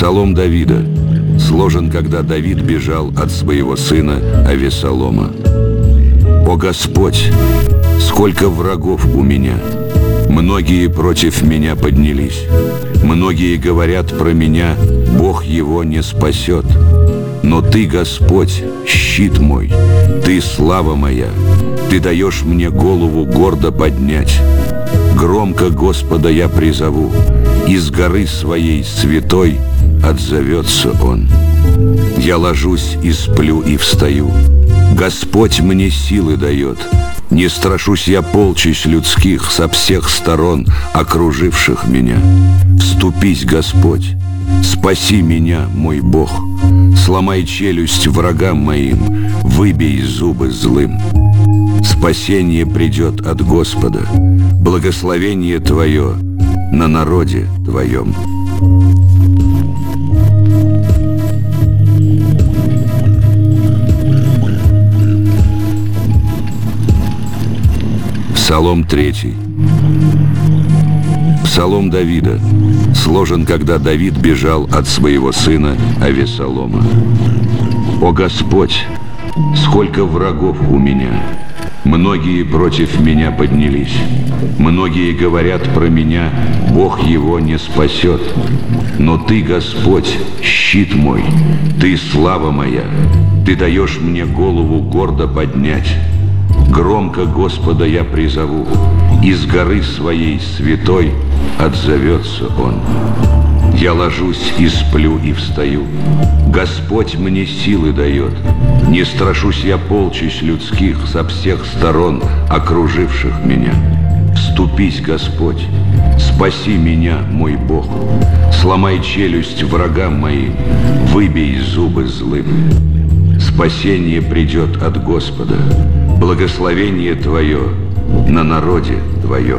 Псалом Давида сложен, когда Давид бежал от своего сына Авессалома. «О Господь, сколько врагов у меня! Многие против меня поднялись. Многие говорят про меня, Бог его не спасет. Но Ты, Господь, щит мой, Ты слава моя, Ты даешь мне голову гордо поднять. Громко Господа я призову, из горы своей святой отзовется Он. Я ложусь и сплю и встаю, Господь мне силы дает. Не страшусь я полчищ людских со всех сторон, окруживших меня. Вступись, Господь, спаси меня, мой Бог. Сломай челюсть врагам моим, выбей зубы злым. Спасение придет от Господа, благословение Твое на народе Твоем». Псалом 3. Псалом Давида сложен, когда Давид бежал от своего сына Авессалома. «О Господь, сколько врагов у меня! Многие против меня поднялись. Многие говорят про меня, Бог его не спасет. Но Ты, Господь, щит мой, Ты слава моя, Ты даешь мне голову гордо поднять. Громко Господа я призову, из горы своей святой отзовется Он. Я ложусь и сплю и встаю, Господь мне силы дает. Не страшусь я полчищ людских со всех сторон, окруживших меня. Вступись, Господь, спаси меня, мой Бог. Сломай челюсть врагам моим, выбей зубы злым. Спасение придет от Господа, благословение Твое на народе Твоем».